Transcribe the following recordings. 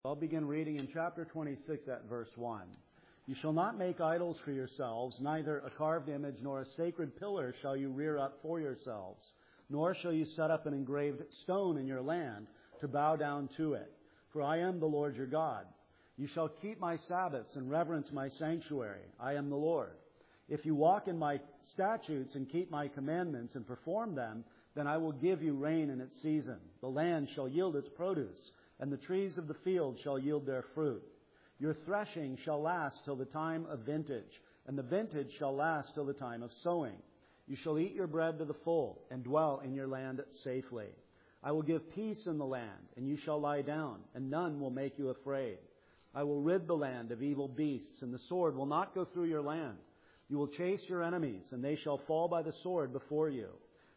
I'll begin reading in chapter 26 at verse 1. You shall not make idols for yourselves, neither a carved image nor a sacred pillar shall you rear up for yourselves, nor shall you set up an engraved stone in your land to bow down to it. For I am the Lord your God. You shall keep my Sabbaths and reverence my sanctuary. I am the Lord. If you walk in my statutes and keep my commandments and perform them, then I will give you rain in its season. The land shall yield its produce, and the trees of the field shall yield their fruit. Your threshing shall last till the time of vintage, and the vintage shall last till the time of sowing. You shall eat your bread to the full, and dwell in your land safely. I will give peace in the land, and you shall lie down, and none will make you afraid. I will rid the land of evil beasts, and the sword will not go through your land. You will chase your enemies, and they shall fall by the sword before you.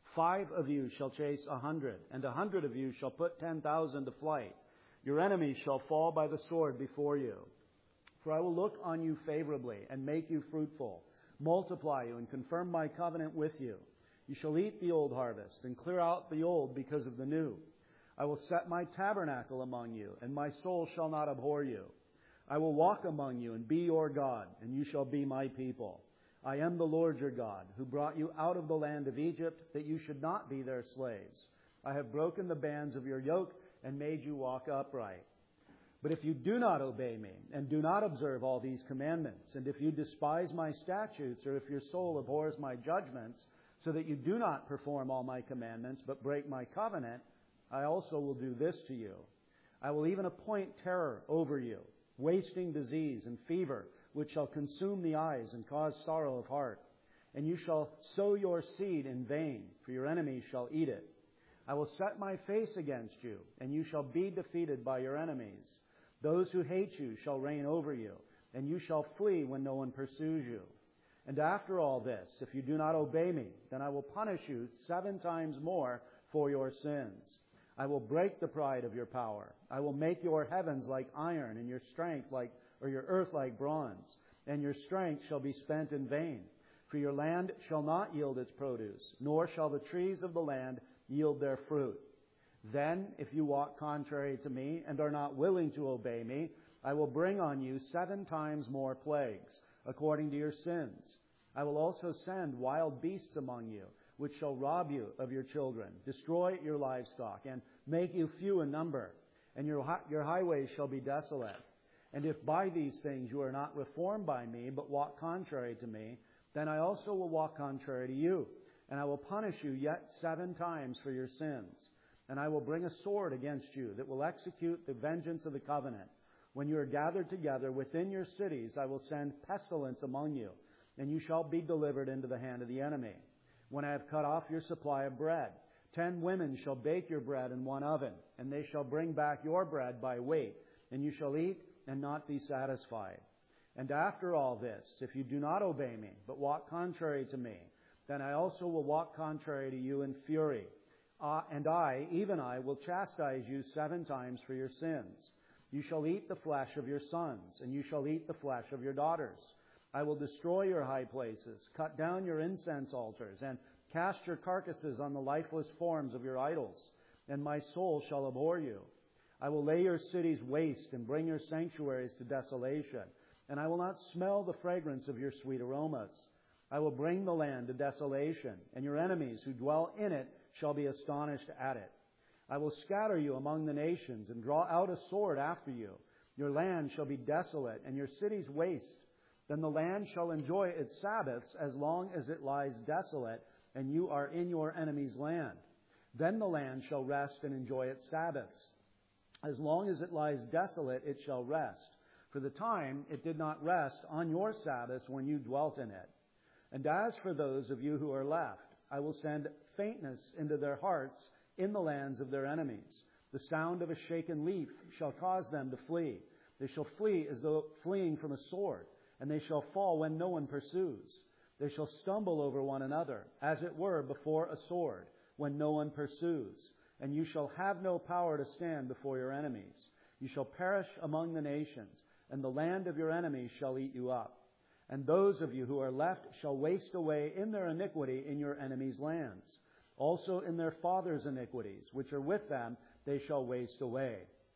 5 of you shall chase 100, and 100 of you shall put 10,000 to flight. Your enemies shall fall by the sword before you. For I will look on you favorably and make you fruitful, multiply you and confirm my covenant with you. You shall eat the old harvest and clear out the old because of the new. I will set my tabernacle among you, and my soul shall not abhor you. I will walk among you and be your God, and you shall be my people. I am the Lord your God, who brought you out of the land of Egypt, that you should not be their slaves. I have broken the bands of your yoke and made you walk upright. But if you do not obey me and do not observe all these commandments, and if you despise my statutes, or if your soul abhors my judgments, so that you do not perform all my commandments but break my covenant, I also will do this to you. I will even appoint terror over you, wasting disease and fever, which shall consume the eyes and cause sorrow of heart. And you shall sow your seed in vain, for your enemies shall eat it. I will set my face against you, and you shall be defeated by your enemies. Those who hate you shall reign over you, and you shall flee when no one pursues you. And after all this, if you do not obey me, then I will punish you 7 times more for your sins. I will break the pride of your power. I will make your heavens like iron, and your your earth like bronze, and your strength shall be spent in vain. For your land shall not yield its produce, nor shall the trees of the land yield their fruit. Then, if you walk contrary to me and are not willing to obey me, I will bring on you 7 times more plagues, according to your sins. I will also send wild beasts among you, which shall rob you of your children, destroy your livestock, and make you few in number, and your highways shall be desolate. And if by these things you are not reformed by me, but walk contrary to me, then I also will walk contrary to you, and I will punish you yet 7 times for your sins. And I will bring a sword against you that will execute the vengeance of the covenant. When you are gathered together within your cities, I will send pestilence among you, and you shall be delivered into the hand of the enemy. When I have cut off your supply of bread, 10 women shall bake your bread in one oven, and they shall bring back your bread by weight, and you shall eat and not be satisfied. And after all this, if you do not obey me, but walk contrary to me, then I also will walk contrary to you in fury. And I, even I, will chastise you 7 times for your sins. You shall eat the flesh of your sons, and you shall eat the flesh of your daughters. I will destroy your high places, cut down your incense altars, and cast your carcasses on the lifeless forms of your idols, and my soul shall abhor you. I will lay your cities waste and bring your sanctuaries to desolation, and I will not smell the fragrance of your sweet aromas. I will bring the land to desolation, and your enemies who dwell in it shall be astonished at it. I will scatter you among the nations and draw out a sword after you. Your land shall be desolate, and your cities waste. Then the land shall enjoy its Sabbaths as long as it lies desolate, and you are in your enemy's land. Then the land shall rest and enjoy its Sabbaths. As long as it lies desolate, it shall rest. For the time it did not rest on your Sabbaths when you dwelt in it. And as for those of you who are left, I will send faintness into their hearts in the lands of their enemies. The sound of a shaken leaf shall cause them to flee. They shall flee as though fleeing from a sword, and they shall fall when no one pursues. They shall stumble over one another, as it were before a sword, when no one pursues. And you shall have no power to stand before your enemies. You shall perish among the nations, and the land of your enemies shall eat you up. And those of you who are left shall waste away in their iniquity in your enemies' lands. Also in their fathers' iniquities, which are with them, they shall waste away.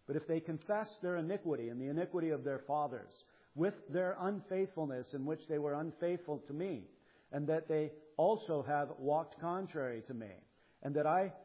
But if they confess their iniquity and the iniquity of their fathers, with their unfaithfulness in which they were unfaithful to me, and that they also have walked contrary to me, and that I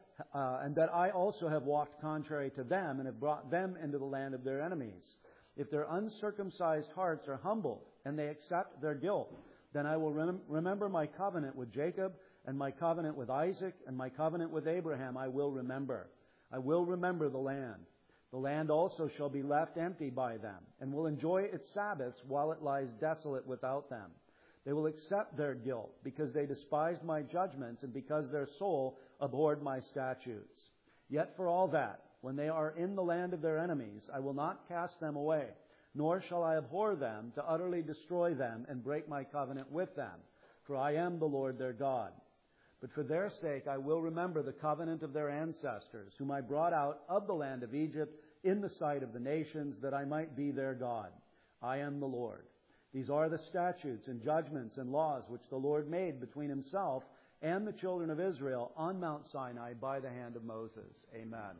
also have walked contrary to them and have brought them into the land of their enemies. If their uncircumcised hearts are humbled and they accept their guilt, then I will remember my covenant with Jacob and my covenant with Isaac and my covenant with Abraham I will remember. I will remember the land. The land also shall be left empty by them, and will enjoy its Sabbaths while it lies desolate without them. They will accept their guilt, because they despised my judgments, and because their soul abhorred my statutes. Yet for all that, when they are in the land of their enemies, I will not cast them away, nor shall I abhor them to utterly destroy them and break my covenant with them. For I am the Lord their God. But for their sake I will remember the covenant of their ancestors, whom I brought out of the land of Egypt in the sight of the nations, that I might be their God. I am the Lord. These are the statutes and judgments and laws which the Lord made between himself and the children of Israel on Mount Sinai by the hand of Moses. Amen.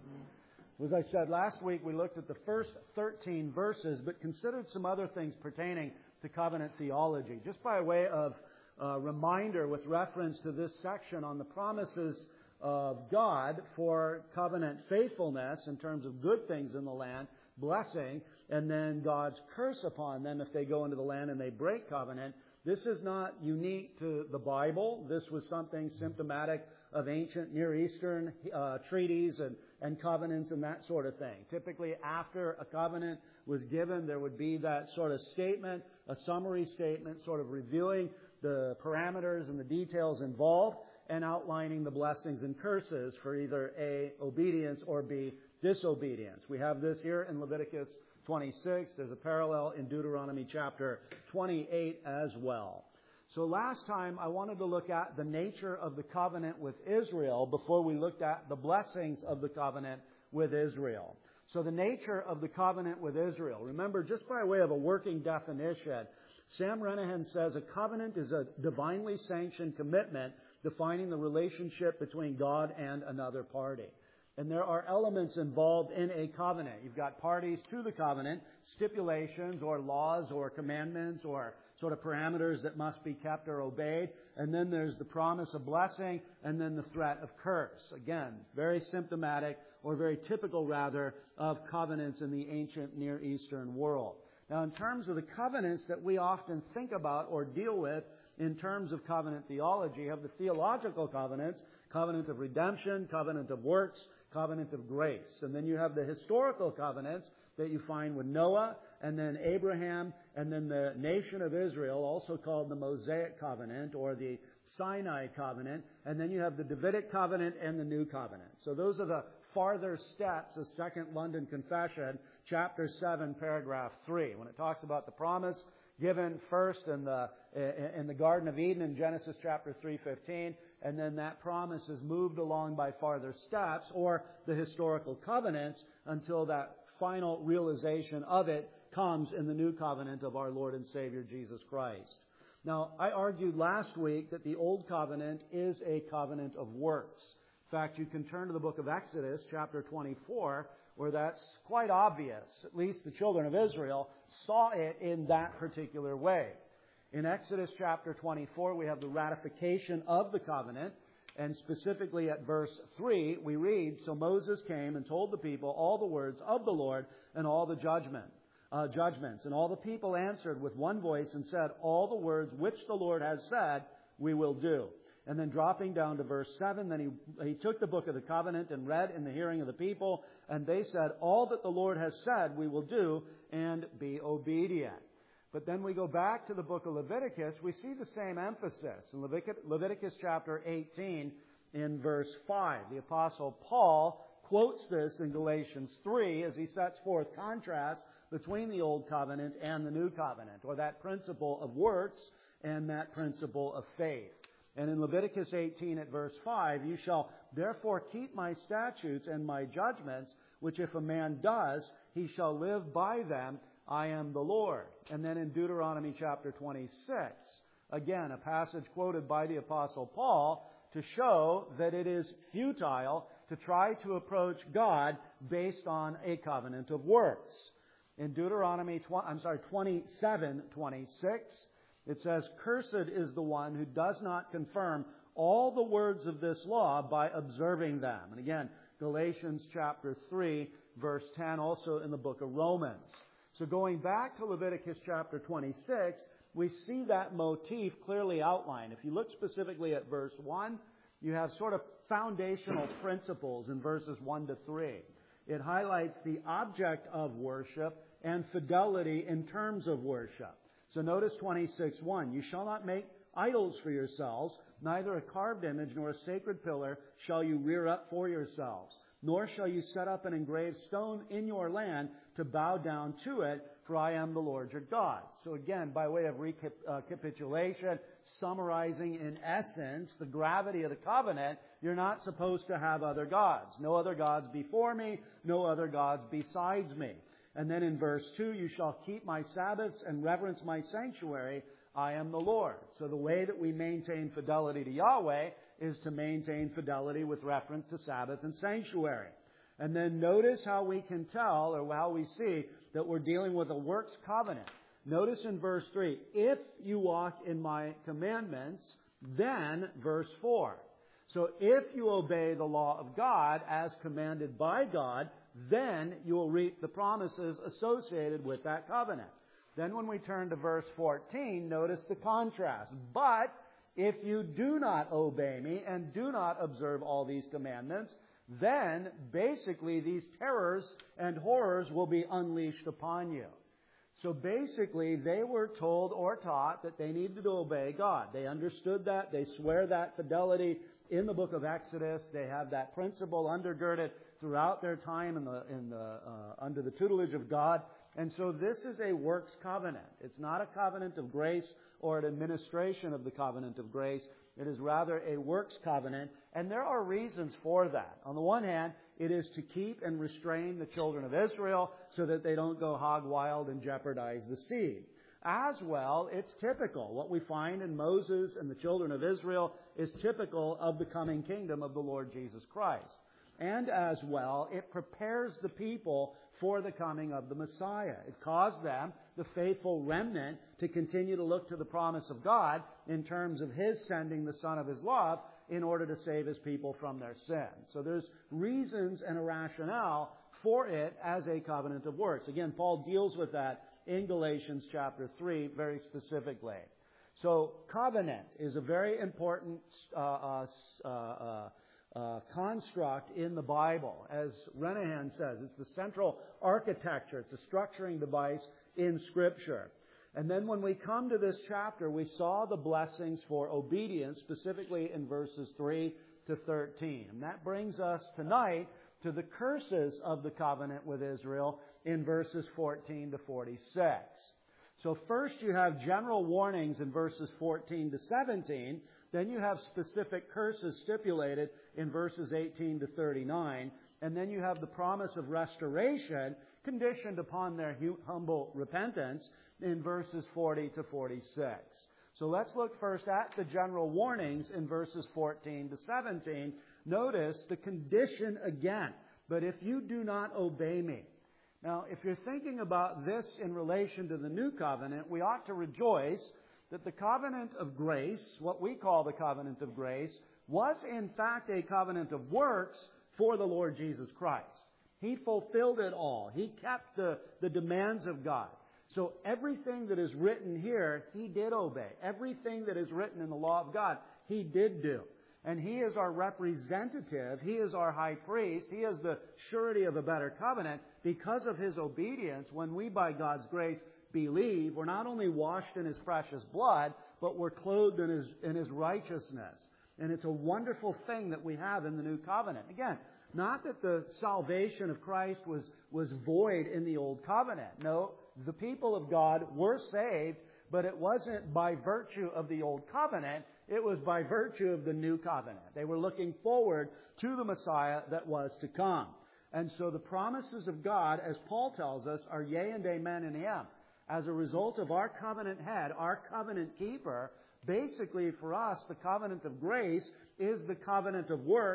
As I said, last week we looked at the first 13 verses, but considered some other things pertaining to covenant theology. Just by way of reminder with reference to this section on the promises of God for covenant faithfulness in terms of good things in the land, blessing, and then God's curse upon them if they go into the land and they break covenant. This is not unique to the Bible. This was something symptomatic of ancient Near Eastern treaties and covenants and that sort of thing. Typically, after a covenant was given, there would be that sort of statement, a summary statement, sort of reviewing the parameters and the details involved and outlining the blessings and curses for either A, obedience, or B, disobedience. We have this here in Leviticus 26. There's a parallel in Deuteronomy chapter 28 as well. So last time I wanted to look at the nature of the covenant with Israel before we looked at the blessings of the covenant with Israel. So the nature of the covenant with Israel. Remember, just by way of a working definition, Sam Renihan says a covenant is a divinely sanctioned commitment defining the relationship between God and another party. And there are elements involved in a covenant. You've got parties to the covenant, stipulations or laws or commandments or sort of parameters that must be kept or obeyed. And then there's the promise of blessing and then the threat of curse. Again, very symptomatic or very typical rather of covenants in the ancient Near Eastern world. Now, in terms of the covenants that we often think about or deal with in terms of covenant theology, you have the theological covenants, covenant of redemption, covenant of works, covenant of grace. And then you have the historical covenants that you find with Noah, and then Abraham, and then the nation of Israel, also called the Mosaic covenant or the Sinai covenant. And then you have the Davidic covenant and the New covenant. So those are the farther steps of Second London Confession, chapter 7, paragraph 3, when it talks about the promise given first in the Garden of Eden in Genesis chapter 3:15, and then that promise is moved along by farther steps, or the historical covenants, until that final realization of it comes in the new covenant of our Lord and Savior Jesus Christ. Now, I argued last week that the Old Covenant is a covenant of works. In fact, you can turn to the book of Exodus, chapter 24, where that's quite obvious. At least the children of Israel saw it in that particular way. In Exodus chapter 24, we have the ratification of the covenant, and specifically at verse 3, we read, "So Moses came and told the people all the words of the Lord and all the judgments. And all the people answered with one voice and said, all the words which the Lord has said, we will do." And then dropping down to verse 7, then he took the book of the covenant and read in the hearing of the people, and they said, "All that the Lord has said we will do, and be obedient." But then we go back to the book of Leviticus, we see the same emphasis. In Leviticus chapter 18, in verse 5, the Apostle Paul quotes this in Galatians 3 as he sets forth contrast between the Old Covenant and the New Covenant, or that principle of works and that principle of faith. And in Leviticus 18 at verse 5, "You shall therefore keep my statutes and my judgments, which if a man does, he shall live by them. I am the Lord." And then in Deuteronomy chapter 26, again, a passage quoted by the Apostle Paul to show that it is futile to try to approach God based on a covenant of works. In Deuteronomy 27:26, it says, "Cursed is the one who does not confirm all the words of this law by observing them." And again, Galatians chapter 3, verse 10, also in the book of Romans. So going back to Leviticus chapter 26, we see that motif clearly outlined. If you look specifically at verse 1, you have sort of foundational principles in verses 1 to 3. It highlights the object of worship and fidelity in terms of worship. So notice 26:1, "You shall not make idols for yourselves, neither a carved image nor a sacred pillar shall you rear up for yourselves, nor shall you set up an engraved stone in your land to bow down to it, for I am the Lord your God." So again, by way of recapitulation, summarizing in essence the gravity of the covenant, you're not supposed to have other gods. No other gods before me, no other gods besides me. And then in verse 2, "You shall keep my Sabbaths and reverence my sanctuary. I am the Lord." So the way that we maintain fidelity to Yahweh is to maintain fidelity with reference to Sabbath and sanctuary. And then notice how we can tell, or how we see, that we're dealing with a works covenant. Notice in verse 3, "If you walk in my commandments," then verse 4. So if you obey the law of God as commanded by God, then you will reap the promises associated with that covenant. Then when we turn to verse 14, notice the contrast. "But if you do not obey me and do not observe all these commandments, then basically these terrors and horrors will be unleashed upon you." So basically they were told or taught that they needed to obey God. They understood that. They swear that fidelity in the book of Exodus. They have that principle undergirded throughout their time under the tutelage of God. And so this is a works covenant. It's not a covenant of grace or an administration of the covenant of grace. It is rather a works covenant. And there are reasons for that. On the one hand, it is to keep and restrain the children of Israel so that they don't go hog wild and jeopardize the seed. As well, it's typical. What we find in Moses and the children of Israel is typical of the coming kingdom of the Lord Jesus Christ. And as well, it prepares the people for the coming of the Messiah. It caused them, the faithful remnant, to continue to look to the promise of God in terms of His sending the Son of His love in order to save His people from their sins. So there's reasons and a rationale for it as a covenant of works. Again, Paul deals with that in Galatians chapter 3 very specifically. So covenant is a very important construct in the Bible. As Renahan says, it's the central architecture. It's a structuring device in Scripture. And then when we come to this chapter, we saw the blessings for obedience, specifically in verses 3 to 13. And that brings us tonight to the curses of the covenant with Israel in verses 14 to 46. So first you have general warnings in verses 14 to 17. Then you have specific curses stipulated in verses 18 to 39. And then you have the promise of restoration conditioned upon their humble repentance in verses 40 to 46. So let's look first at the general warnings in verses 14 to 17. Notice the condition again. "But if you do not obey me." Now, if you're thinking about this in relation to the new covenant, we ought to rejoice that the covenant of grace, what we call the covenant of grace, was in fact a covenant of works for the Lord Jesus Christ. He fulfilled it all. He kept the demands of God. So everything that is written here, He did obey. Everything that is written in the law of God, He did do. And He is our representative. He is our high priest. He is the surety of a better covenant. Because of His obedience, when we by God's grace believe, we're not only washed in His precious blood, but we're clothed in His righteousness. And it's a wonderful thing that we have in the new covenant. Again, not that the salvation of Christ was void in the old covenant. No, the people of God were saved, but it wasn't by virtue of the old covenant. It was by virtue of the new covenant. They were looking forward to the Messiah that was to come. And so the promises of God, as Paul tells us, are yea and amen in Him. As a result of our covenant head, our covenant keeper, basically for us, the covenant of grace is the covenant of works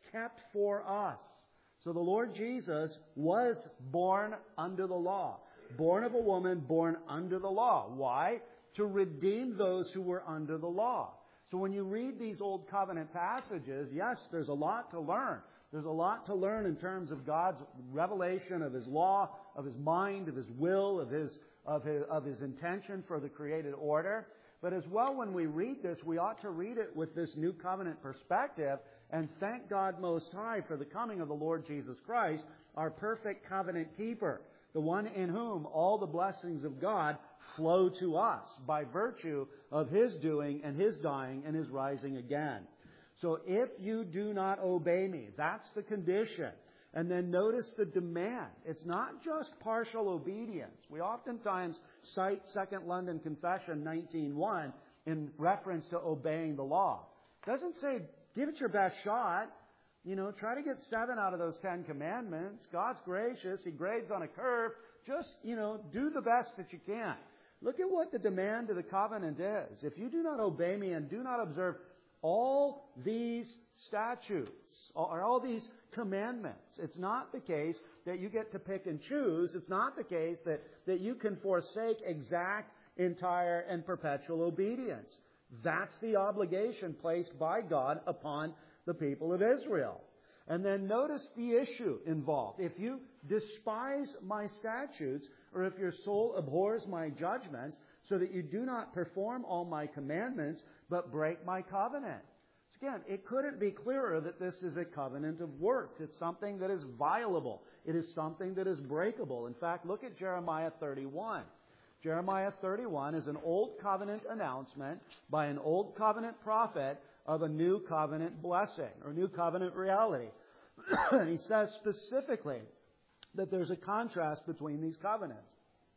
kept for us. So the Lord Jesus was born under the law. Born of a woman, born under the law. Why? To redeem those who were under the law. So when you read these Old Covenant passages, yes, there's a lot to learn. There's a lot to learn in terms of God's revelation of His law, of His mind, of His will, of His intention for the created order. But as well, when we read this, we ought to read it with this new covenant perspective and thank God Most High for the coming of the Lord Jesus Christ, our perfect covenant keeper, the one in whom all the blessings of God flow to us by virtue of His doing and His dying and His rising again. So if you do not obey me, that's the condition. And then notice the demand. It's not just partial obedience. We oftentimes cite 2 London Confession 19:1 in reference to obeying the law. It doesn't say, give it your best shot. Try to get 7 out of those 10 commandments. God's gracious. He grades on a curve. Just, do the best that you can. Look at what the demand of the covenant is. If you do not obey me and do not observe all these statutes or all these commandments, it's not the case that you get to pick and choose. It's not the case that you can forsake exact, entire, and perpetual obedience. That's the obligation placed by God upon the people of Israel. And then notice the issue involved. If you despise my statutes, or if your soul abhors my judgments, so that you do not perform all my commandments, but break my covenant. Again, it couldn't be clearer that this is a covenant of works. It's something that is violable. It is something that is breakable. In fact, look at Jeremiah 31. Jeremiah 31 is an Old Covenant announcement by an Old Covenant prophet of a New Covenant blessing or New Covenant reality. And he says specifically that there's a contrast between these covenants.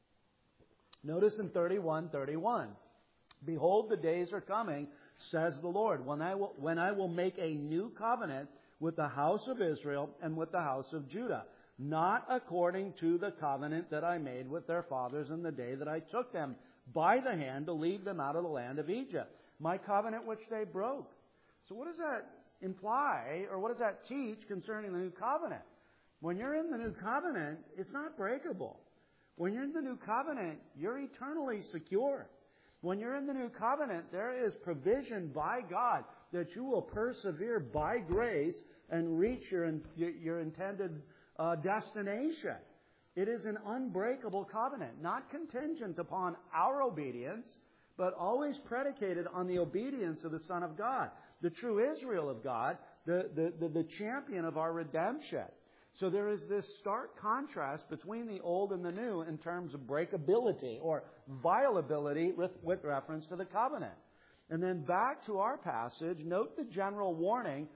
Notice in 31:31, behold, the days are coming, says the Lord, when I will make a new covenant with the house of Israel and with the house of Judah, not according to the covenant that I made with their fathers in the day that I took them by the hand to lead them out of the land of Egypt, my covenant which they broke. So what does that imply, or what does that teach concerning the new covenant? When you're in the new covenant, it's not breakable. When you're in the new covenant, you're eternally secure. When you're in the new covenant, there is provision by God that you will persevere by grace and reach your intended destination. It is an unbreakable covenant, not contingent upon our obedience, but always predicated on the obedience of the Son of God, the true Israel of God, the champion of our redemption. So there is this stark contrast between the old and the new in terms of breakability or violability with reference to the covenant. And then back to our passage, note the general warning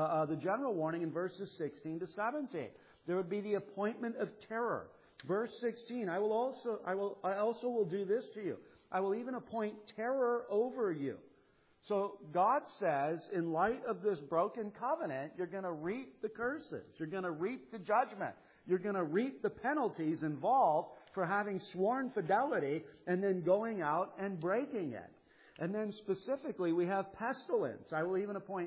in verses 16 to 17. There would be the appointment of terror. Verse 16, I also will do this to you. I will even appoint terror over you. So God says, in light of this broken covenant, you're going to reap the curses. You're going to reap the judgment. You're going to reap the penalties involved for having sworn fidelity and then going out and breaking it. And then specifically, we have pestilence. I will even appoint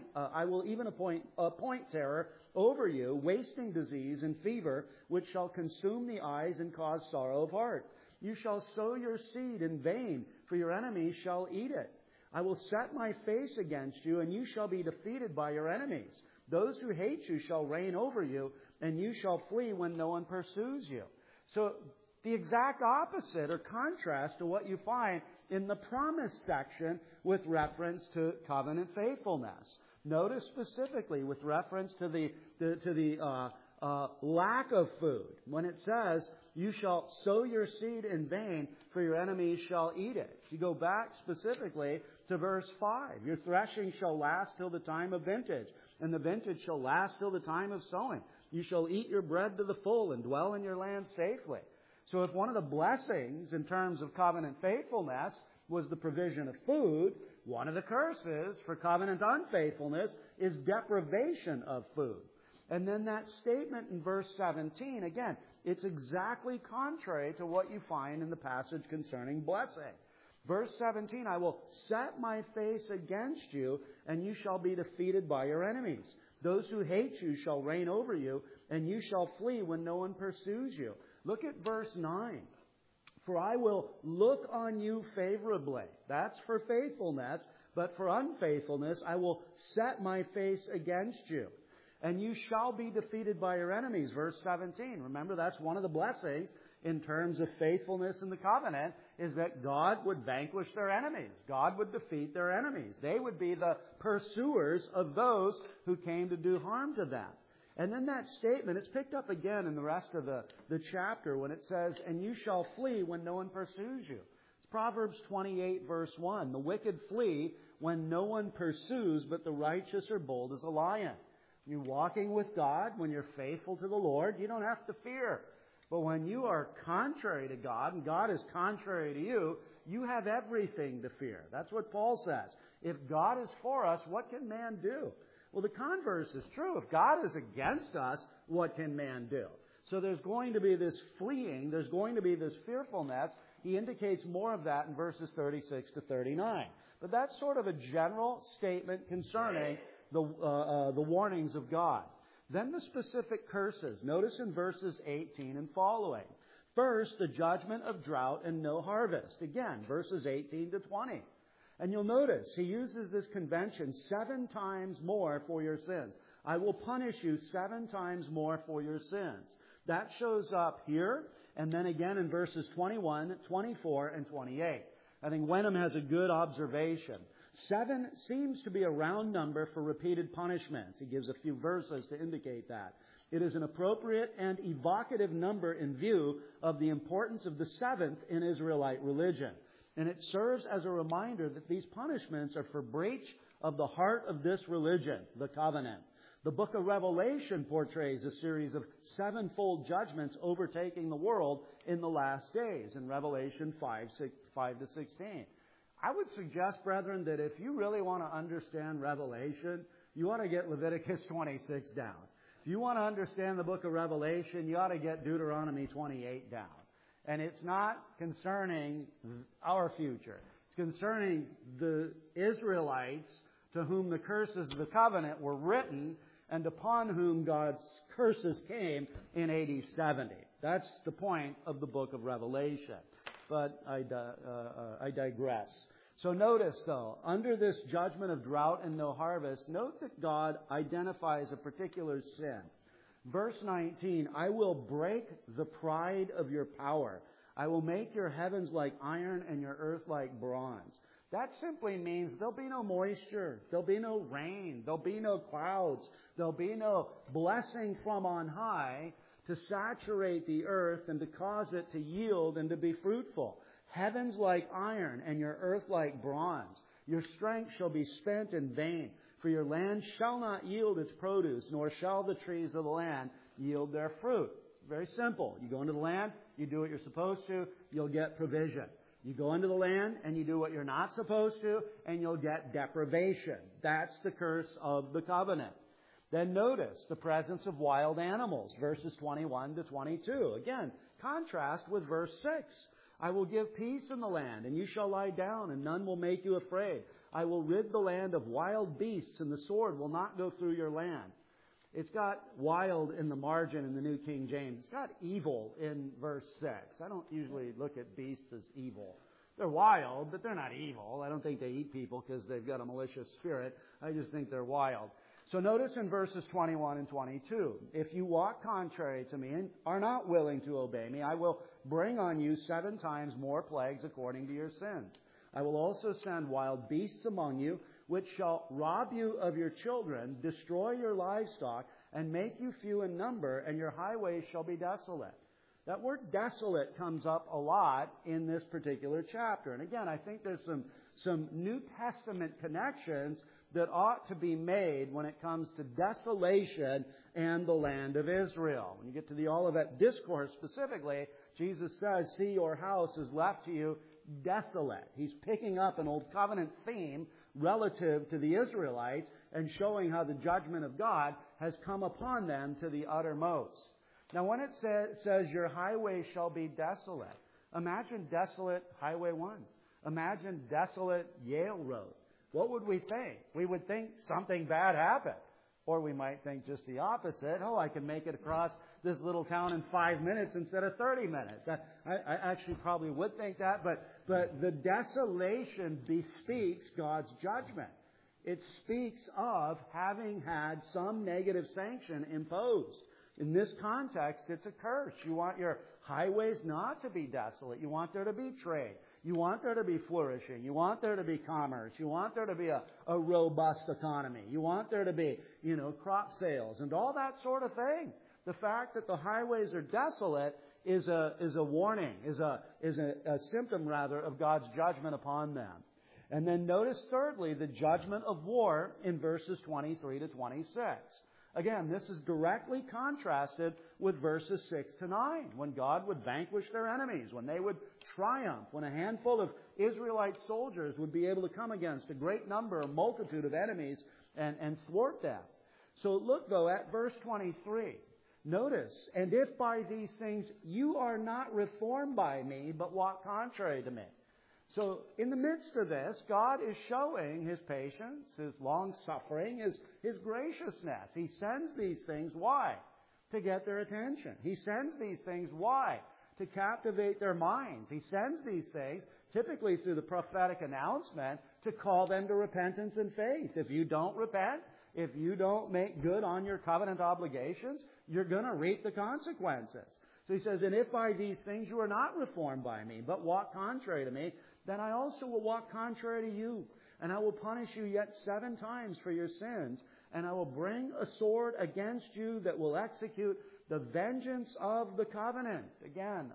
terror over you, wasting disease and fever, which shall consume the eyes and cause sorrow of heart. You shall sow your seed in vain, for your enemies shall eat it. I will set my face against you, and you shall be defeated by your enemies. Those who hate you shall reign over you, and you shall flee when no one pursues you. So the exact opposite or contrast to what you find in the promise section with reference to covenant faithfulness. Notice specifically with reference to the lack of food. When it says, you shall sow your seed in vain, for your enemies shall eat it. If you go back specifically to verse 5, your threshing shall last till the time of vintage, and the vintage shall last till the time of sowing. You shall eat your bread to the full and dwell in your land safely. So if one of the blessings in terms of covenant faithfulness was the provision of food, one of the curses for covenant unfaithfulness is deprivation of food. And then that statement in verse 17, again, it's exactly contrary to what you find in the passage concerning blessing. Verse 17, I will set my face against you, and you shall be defeated by your enemies. Those who hate you shall reign over you, and you shall flee when no one pursues you. Look at verse 9. For I will look on you favorably. That's for faithfulness. But for unfaithfulness, I will set my face against you. And you shall be defeated by your enemies. Verse 17. Remember, that's one of the blessings in terms of faithfulness in the covenant, is that God would vanquish their enemies. God would defeat their enemies. They would be the pursuers of those who came to do harm to them. And then that statement, it's picked up again in the rest of the chapter when it says, and you shall flee when no one pursues you. It's Proverbs 28, verse 1. The wicked flee when no one pursues, but the righteous are bold as a lion. You're walking with God, when you're faithful to the Lord, you don't have to fear. But when you are contrary to God, and God is contrary to you, you have everything to fear. That's what Paul says. If God is for us, what can man do? Well, the converse is true. If God is against us, what can man do? So there's going to be this fleeing. There's going to be this fearfulness. He indicates more of that in verses 36 to 39. But that's sort of a general statement concerning the warnings of God. Then the specific curses. Notice in verses 18 and following. First, the judgment of drought and no harvest. Again, verses 18 to 20. And you'll notice he uses this convention 7 times more for your sins. I will punish you 7 times more for your sins. That shows up here, and then again in verses 21, 24, and 28. I think Wenham has a good observation. 7 seems to be a round number for repeated punishments. He gives a few verses to indicate that. It is an appropriate and evocative number in view of the importance of the 7th in Israelite religion. And it serves as a reminder that these punishments are for breach of the heart of this religion, the covenant. The book of Revelation portrays a series of 7-fold judgments overtaking the world in the last days in Revelation 5 to 16. I would suggest, brethren, that if you really want to understand Revelation, you ought to get Leviticus 26 down. If you want to understand the book of Revelation, you ought to get Deuteronomy 28 down. And it's not concerning our future. It's concerning the Israelites to whom the curses of the covenant were written and upon whom God's curses came in AD 70. That's the point of the book of Revelation. But I digress. So notice, though, under this judgment of drought and no harvest, note that God identifies a particular sin. Verse 19, I will break the pride of your power. I will make your heavens like iron and your earth like bronze. That simply means there'll be no moisture. There'll be no rain. There'll be no clouds. There'll be no blessing from on high to saturate the earth and to cause it to yield and to be fruitful. Heavens like iron and your earth like bronze. Your strength shall be spent in vain. For your land shall not yield its produce, nor shall the trees of the land yield their fruit. Very simple. You go into the land, you do what you're supposed to, you'll get provision. You go into the land and you do what you're not supposed to, and you'll get deprivation. That's the curse of the covenant. Then notice the presence of wild animals, verses 21 to 22. Again, contrast with verse 6. I will give peace in the land, and you shall lie down, and none will make you afraid. I will rid the land of wild beasts, and the sword will not go through your land. It's got wild in the margin in the New King James. It's got evil in verse 6. I don't usually look at beasts as evil. They're wild, but they're not evil. I don't think they eat people because they've got a malicious spirit. I just think they're wild. So notice in verses 21 and 22, if you walk contrary to me and are not willing to obey me, I will bring on you 7 times more plagues according to your sins. I will also send wild beasts among you, which shall rob you of your children, destroy your livestock, and make you few in number, and your highways shall be desolate. That word desolate comes up a lot in this particular chapter. And again, I think there's some New Testament connections that ought to be made when it comes to desolation and the land of Israel. When you get to the Olivet Discourse specifically, Jesus says, see, your house is left to you desolate. He's picking up an Old Covenant theme relative to the Israelites and showing how the judgment of God has come upon them to the uttermost. Now, when it says your highway shall be desolate, imagine desolate Highway 1. Imagine desolate Yale Road. What would we think? We would think something bad happened. Or we might think just the opposite. Oh, I can make it across this little town in 5 minutes instead of 30 minutes. I actually probably would think that, but the desolation bespeaks God's judgment. It speaks of having had some negative sanction imposed. In this context, it's a curse. You want your highways not to be desolate. You want there to be trade. You want there to be flourishing. You want there to be commerce. You want there to be a robust economy. You want there to be, crop sales and all that sort of thing. The fact that the highways are desolate is a warning, is a symptom rather of God's judgment upon them. And then notice thirdly the judgment of war in verses 23 to 26. Again, this is directly contrasted with verses 6 to 9, when God would vanquish their enemies, when they would triumph, when a handful of Israelite soldiers would be able to come against a great number, a multitude of enemies, and thwart them. So look, though, at verse 23. Notice, and if by these things you are not reformed by me, but walk contrary to me. So in the midst of this, God is showing His patience, His long-suffering, His graciousness. He sends these things. Why? To get their attention. He sends these things. Why? To captivate their minds. He sends these things, typically through the prophetic announcement, to call them to repentance and faith. If you don't repent, if you don't make good on your covenant obligations, you're going to reap the consequences. So He says, and if by these things you are not reformed by me, but walk contrary to me, then I also will walk contrary to you, and I will punish you yet 7 times for your sins, and I will bring a sword against you that will execute the vengeance of the covenant. Again,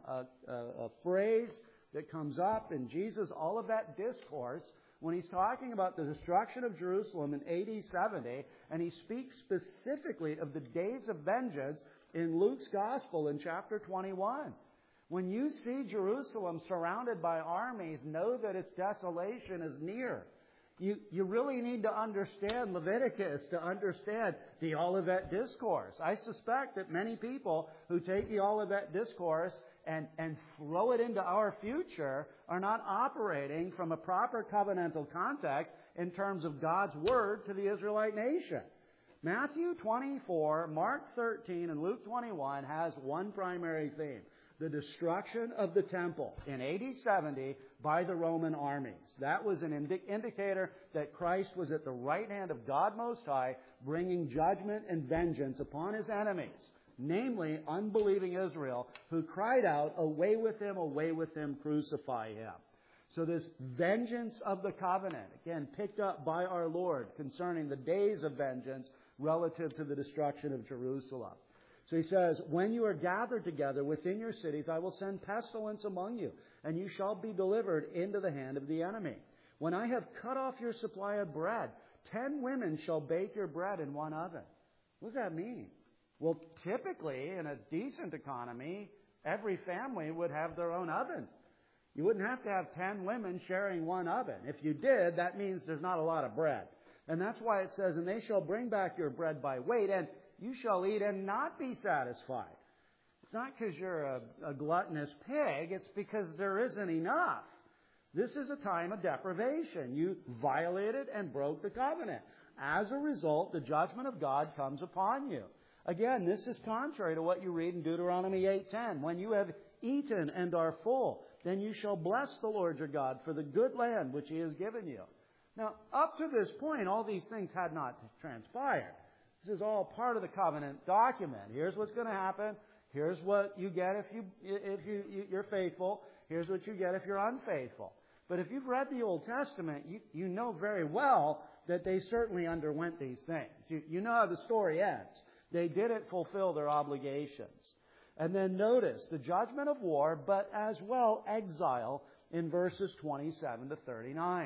a phrase that comes up in Jesus' all of that discourse when He's talking about the destruction of Jerusalem in AD 70, and He speaks specifically of the days of vengeance in Luke's Gospel in chapter 21. When you see Jerusalem surrounded by armies, know that its desolation is near. You really need to understand Leviticus to understand the Olivet Discourse. I suspect that many people who take the Olivet Discourse and throw it into our future are not operating from a proper covenantal context in terms of God's Word to the Israelite nation. Matthew 24, Mark 13, and Luke 21 has one primary theme: the destruction of the temple in AD 70 by the Roman armies. That was an indicator that Christ was at the right hand of God Most High, bringing judgment and vengeance upon His enemies, namely unbelieving Israel, who cried out, away with him, crucify Him. So this vengeance of the covenant, again, picked up by our Lord concerning the days of vengeance relative to the destruction of Jerusalem. So He says, when you are gathered together within your cities, I will send pestilence among you, and you shall be delivered into the hand of the enemy. When I have cut off your supply of bread, 10 women shall bake your bread in one oven. What does that mean? Well, typically, in a decent economy, every family would have their own oven. You wouldn't have to have 10 women sharing one oven. If you did, that means there's not a lot of bread. And that's why it says, and they shall bring back your bread by weight, and you shall eat and not be satisfied. It's not because you're a gluttonous pig. It's because there isn't enough. This is a time of deprivation. You violated and broke the covenant. As a result, the judgment of God comes upon you. Again, this is contrary to what you read in Deuteronomy 8:10. When you have eaten and are full, then you shall bless the Lord your God for the good land which He has given you. Now, up to this point, all these things had not transpired. This is all part of the covenant document. Here's what's going to happen. Here's what you get if you're faithful. Here's what you get if you're unfaithful. But if you've read the Old Testament, you know very well that they certainly underwent these things. You know how the story ends. They didn't fulfill their obligations. And then notice the judgment of war, but as well exile in verses 27 to 39.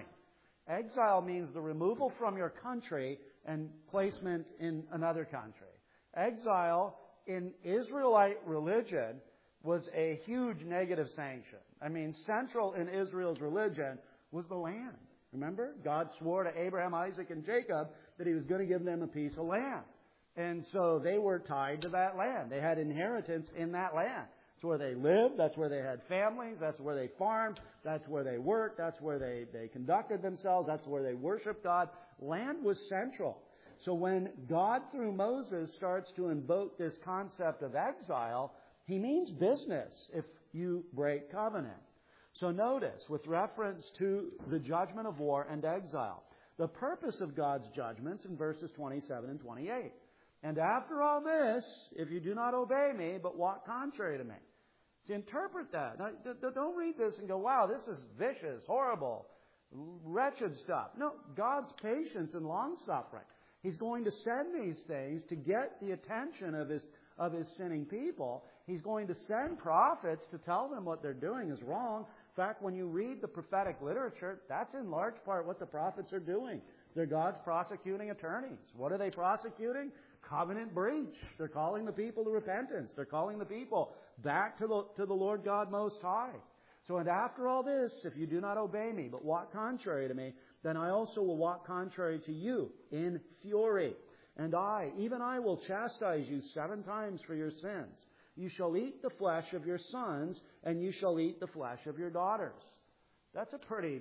Exile means the removal from your country and placement in another country. Exile in Israelite religion was a huge negative sanction. I mean, central in Israel's religion was the land. Remember? God swore to Abraham, Isaac, and Jacob that He was going to give them a piece of land. And so they were tied to that land. They had inheritance in that land. That's where they lived. That's where they had families. That's where they farmed. That's where they worked. That's where they conducted themselves. That's where they worshiped God. Land was central. So when God, through Moses, starts to invoke this concept of exile, he means business if you break covenant. So notice, with reference to the judgment of war and exile, the purpose of God's judgments in verses 27 and 28. And after all this, if you do not obey me, but walk contrary to me. To interpret that. Now, don't read this and go, wow, this is vicious, horrible, wretched stuff. No, God's patience and long-suffering. He's going to send these things to get the attention of his sinning people. He's going to send prophets to tell them what they're doing is wrong. In fact, when you read the prophetic literature, that's in large part what the prophets are doing. They're God's prosecuting attorneys. What are they prosecuting? Covenant breach. They're calling the people to repentance. They're calling the people back to the Lord God Most High. So, and after all this, if you do not obey me, but walk contrary to me, then I also will walk contrary to you in fury. And even I will chastise you 7 times for your sins. You shall eat the flesh of your sons, and you shall eat the flesh of your daughters. That's a pretty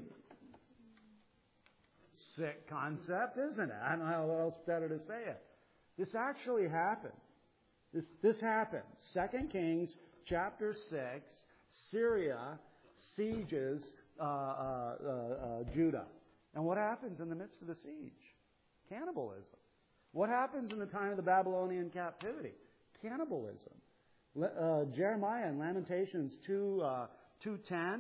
sick concept, isn't it? I don't know how else better to say it. This actually happened. This happened. 2 Kings chapter 6, Syria sieges Judah. And what happens in the midst of the siege? Cannibalism. What happens in the time of the Babylonian captivity? Cannibalism. Jeremiah in Lamentations 2:20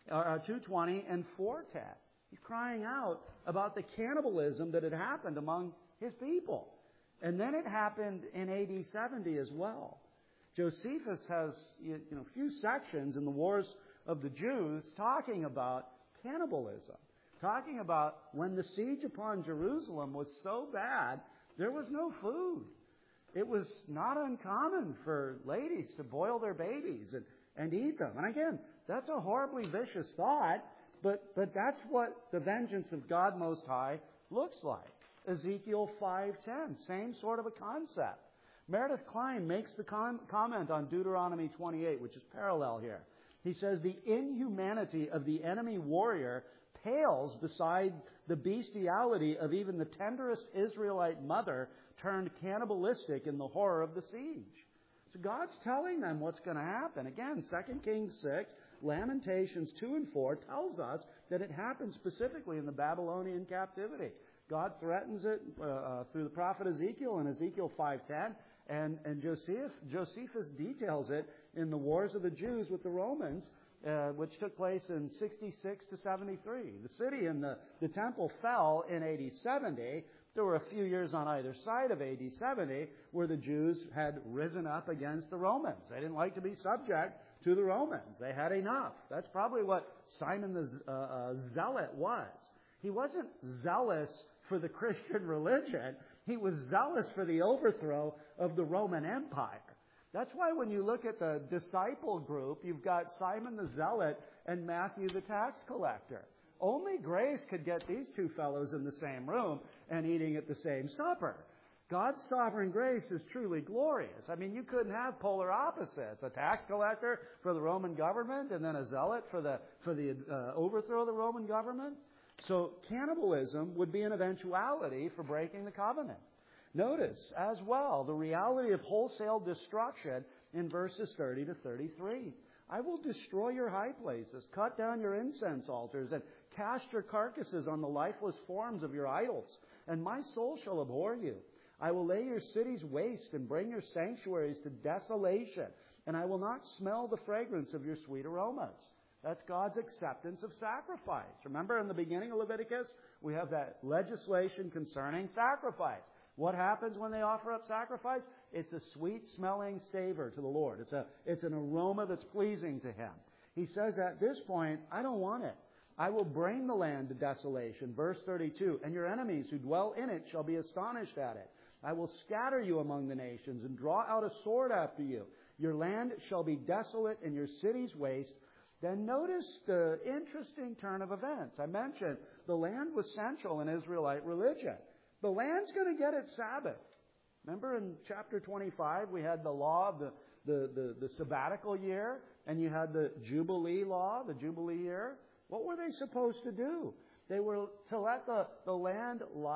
and 4:10. He's crying out about the cannibalism that had happened among his people. And then it happened in AD 70 as well. Josephus has a few sections in the Wars of the Jews talking about cannibalism, talking about when the siege upon Jerusalem was so bad, there was no food. It was not uncommon for ladies to boil their babies and eat them. And again, that's a horribly vicious thought, but that's what the vengeance of God Most High looks like. Ezekiel 5:10, same sort of a concept. Meredith Klein makes the comment on Deuteronomy 28, which is parallel here. He says, the inhumanity of the enemy warrior pales beside the bestiality of even the tenderest Israelite mother turned cannibalistic in the horror of the siege. So God's telling them what's going to happen. Again, 2 Kings 6, Lamentations 2 and 4 tells us that it happened specifically in the Babylonian captivity. God threatens it through the prophet Ezekiel in Ezekiel 5:10, and Josephus details it in the Wars of the Jews with the Romans, which took place in 66 to 73. The city and the temple fell in AD 70. There were a few years on either side of AD 70 where the Jews had risen up against the Romans. They didn't like to be subject to the Romans. They had enough. That's probably what Simon the Zealot was. He wasn't zealous for the Christian religion. He was zealous for the overthrow of the Roman Empire. That's why when you look at the disciple group, you've got Simon the Zealot and Matthew the tax collector. Only grace could get these two fellows in the same room and eating at the same supper. God's sovereign grace is truly glorious. I mean, you couldn't have polar opposites. A tax collector for the Roman government and then a zealot for the overthrow of the Roman government. So cannibalism would be an eventuality for breaking the covenant. Notice as well the reality of wholesale destruction in verses 30 to 33. I will destroy your high places, cut down your incense altars, and cast your carcasses on the lifeless forms of your idols. And my soul shall abhor you. I will lay your cities waste and bring your sanctuaries to desolation. And I will not smell the fragrance of your sweet aromas. That's God's acceptance of sacrifice. Remember in the beginning of Leviticus, we have that legislation concerning sacrifice. What happens when they offer up sacrifice? It's a sweet-smelling savor to the Lord. It's an aroma that's pleasing to Him. He says at this point, I don't want it. I will bring the land to desolation. Verse 32, and your enemies who dwell in it shall be astonished at it. I will scatter you among the nations and draw out a sword after you. Your land shall be desolate and your cities waste. Then notice the interesting turn of events. I mentioned the land was central in Israelite religion. The land's going to get its Sabbath. Remember in chapter 25, we had the law of the sabbatical year, and you had the Jubilee law, the Jubilee year. What were they supposed to do? They were to let the land lie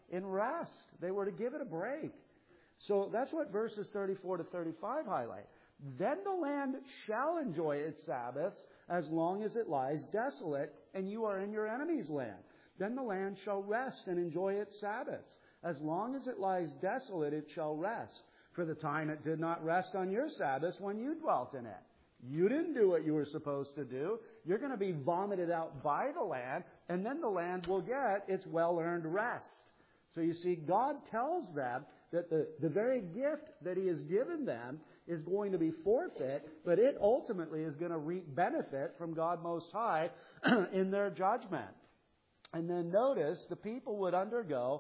in rest. They were to give it a break. So that's what verses 34 to 35 highlight. Then the land shall enjoy its Sabbaths as long as it lies desolate, and you are in your enemy's land. Then the land shall rest and enjoy its Sabbaths. As long as it lies desolate, it shall rest. For the time it did not rest on your Sabbaths when you dwelt in it. You didn't do what you were supposed to do. You're going to be vomited out by the land, and then the land will get its well-earned rest. So you see, God tells them that the very gift that He has given them is going to be forfeit, but it ultimately is going to reap benefit from God Most High in their judgment. And then notice the people would undergo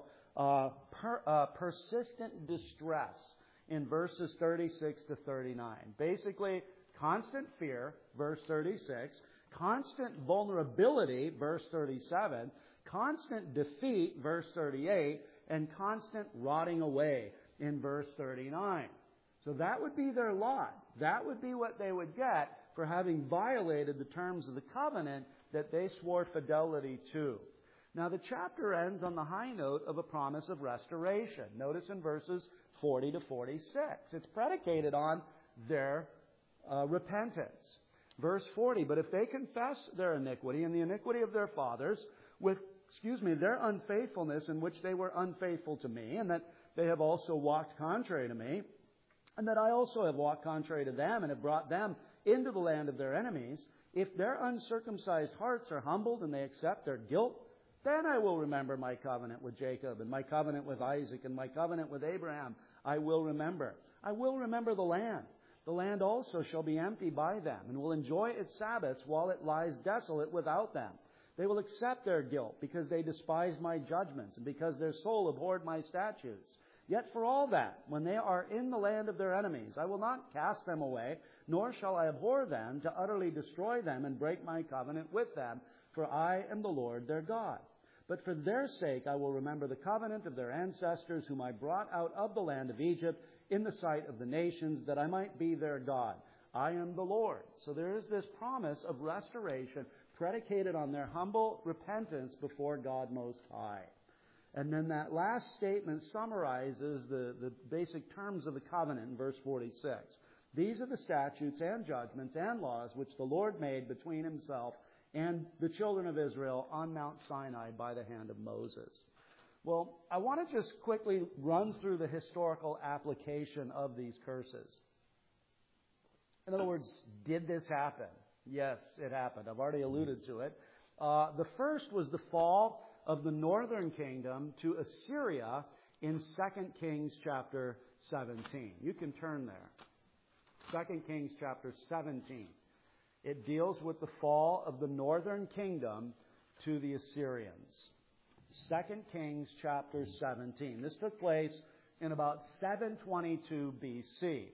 persistent distress in verses 36 to 39. Basically, constant fear, verse 36, constant vulnerability, verse 37, constant defeat, verse 38, and constant rotting away in verse 39. So that would be their lot. That would be what they would get for having violated the terms of the covenant that they swore fidelity to. Now the chapter ends on the high note of a promise of restoration. Notice in verses 40 to 46. It's predicated on their repentance. Verse 40, but if they confess their iniquity and the iniquity of their fathers with, their unfaithfulness in which they were unfaithful to me, and that they have also walked contrary to me, and that I also have walked contrary to them and have brought them into the land of their enemies, if their uncircumcised hearts are humbled and they accept their guilt, then I will remember my covenant with Jacob and my covenant with Isaac and my covenant with Abraham. I will remember. I will remember the land. The land also shall be empty by them and will enjoy its Sabbaths while it lies desolate without them. They will accept their guilt because they despised my judgments and because their soul abhorred my statutes. Yet for all that, when they are in the land of their enemies, I will not cast them away, nor shall I abhor them to utterly destroy them and break my covenant with them, for I am the Lord their God. But for their sake I will remember the covenant of their ancestors, whom I brought out of the land of Egypt in the sight of the nations, that I might be their God. I am the Lord. So there is this promise of restoration predicated on their humble repentance before God Most High. And then that last statement summarizes the basic terms of the covenant in verse 46. These are the statutes and judgments and laws which the Lord made between Himself and the children of Israel on Mount Sinai by the hand of Moses. Well, I want to just quickly run through the historical application of these curses. In other words, did this happen? Yes, it happened. I've already alluded to it. The first was the fall of the northern kingdom to Assyria in 2 Kings chapter 17. You can turn there. 2 Kings chapter 17. It deals with the fall of the northern kingdom to the Assyrians. 2 Kings chapter 17. This took place in about 722 BC.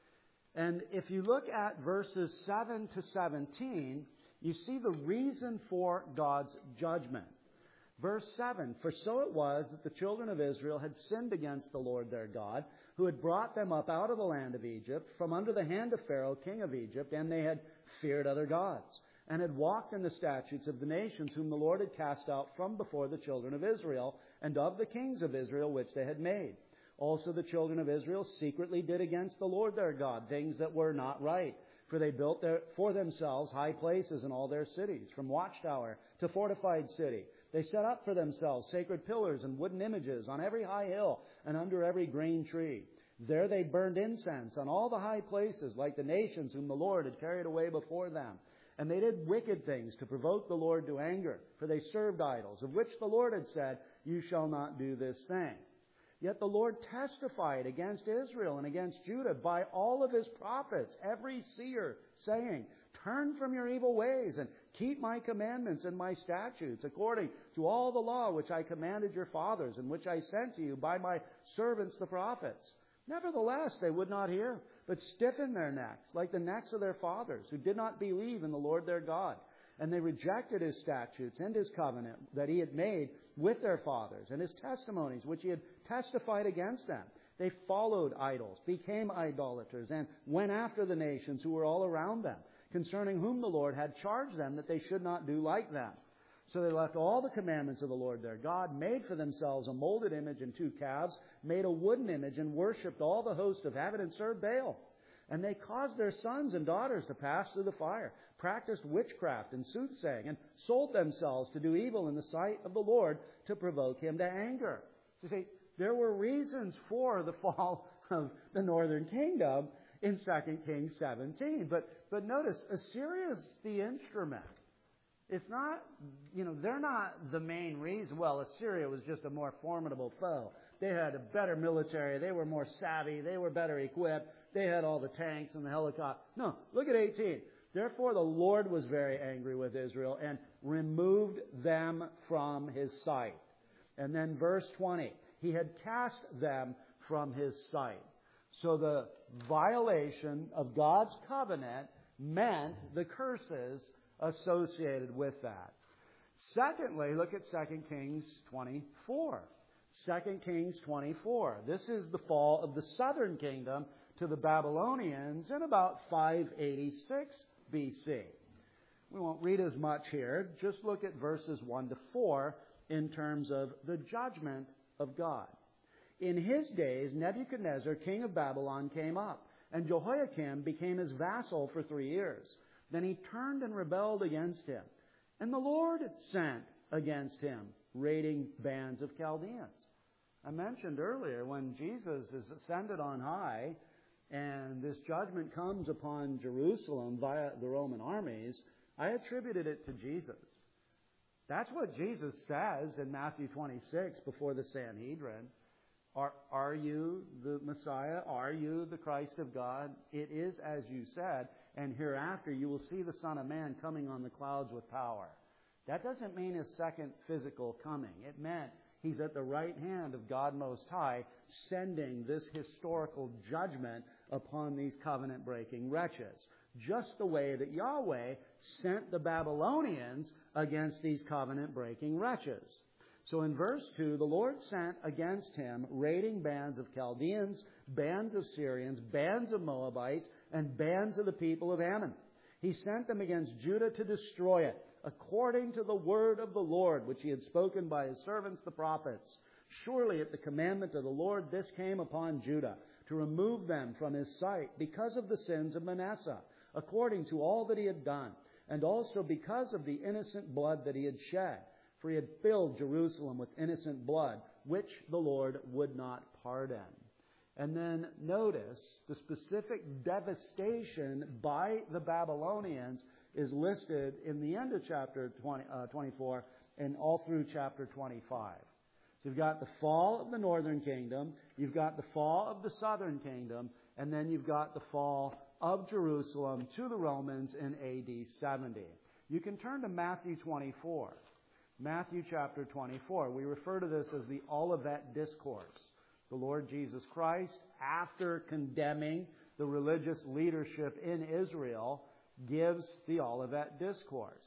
And if you look at verses 7 to 17, you see the reason for God's judgment. Verse 7, for so it was that the children of Israel had sinned against the Lord their God, who had brought them up out of the land of Egypt, from under the hand of Pharaoh, king of Egypt, and they had feared other gods, and had walked in the statutes of the nations whom the Lord had cast out from before the children of Israel, and of the kings of Israel which they had made. Also the children of Israel secretly did against the Lord their God things that were not right, for they built for themselves high places in all their cities, from watchtower to fortified city. They set up for themselves sacred pillars and wooden images on every high hill and under every green tree. There they burned incense on all the high places, like the nations whom the Lord had carried away before them. And they did wicked things to provoke the Lord to anger, for they served idols, of which the Lord had said, you shall not do this thing. Yet the Lord testified against Israel and against Judah by all of His prophets, every seer, saying, turn from your evil ways and keep my commandments and my statutes, according to all the law which I commanded your fathers and which I sent to you by my servants the prophets. Nevertheless, they would not hear, but stiffened their necks, like the necks of their fathers, who did not believe in the Lord their God. And they rejected His statutes and His covenant that He had made with their fathers, and His testimonies which He had testified against them. They followed idols, became idolaters, and went after the nations who were all around them, concerning whom the Lord had charged them that they should not do like them. So they left all the commandments of the Lord their God, made for themselves a molded image and 2 calves, made a wooden image, and worshipped all the host of heaven and served Baal. And they caused their sons and daughters to pass through the fire, practiced witchcraft and soothsaying, and sold themselves to do evil in the sight of the Lord to provoke him to anger. So you see, there were reasons for the fall of the northern kingdom in 2 Kings 17. But notice, Assyria is the instrument. It's not, they're not the main reason. Well, Assyria was just a more formidable foe. They had a better military. They were more savvy. They were better equipped. They had all the tanks and the helicopters. No, look at 18. Therefore, the Lord was very angry with Israel and removed them from his sight. And then verse 20. He had cast them from his sight. So the violation of God's covenant meant the curses associated with that. Secondly, look at 2 Kings 24. 2 Kings 24. This is the fall of the southern kingdom to the Babylonians in about 586 BC. We won't read as much here. Just look at verses 1 to 4 in terms of the judgment of God. In his days, Nebuchadnezzar, king of Babylon, came up, and Jehoiakim became his vassal for 3 years. Then he turned and rebelled against him. And the Lord sent against him raiding bands of Chaldeans. I mentioned earlier when Jesus is ascended on high and this judgment comes upon Jerusalem via the Roman armies, I attributed it to Jesus. That's what Jesus says in Matthew 26 before the Sanhedrin. Are you the Messiah? Are you the Christ of God? It is as you said, and hereafter you will see the Son of Man coming on the clouds with power. That doesn't mean his second physical coming. It meant he's at the right hand of God Most High, sending this historical judgment upon these covenant-breaking wretches, just the way that Yahweh sent the Babylonians against these covenant-breaking wretches. So in verse 2, the Lord sent against him raiding bands of Chaldeans, bands of Syrians, bands of Moabites, and bands of the people of Ammon. He sent them against Judah to destroy it, according to the word of the Lord, which he had spoken by his servants the prophets. Surely at the commandment of the Lord this came upon Judah, to remove them from his sight because of the sins of Manasseh, according to all that he had done, and also because of the innocent blood that he had shed. For he had filled Jerusalem with innocent blood, which the Lord would not pardon. And then notice the specific devastation by the Babylonians is listed in the end of chapter 24 and all through chapter 25. So you've got the fall of the northern kingdom, you've got the fall of the southern kingdom, and then you've got the fall of Jerusalem to the Romans in AD 70. You can turn to Matthew 24. Matthew chapter 24. We refer to this as the Olivet Discourse. The Lord Jesus Christ, after condemning the religious leadership in Israel, gives the Olivet Discourse.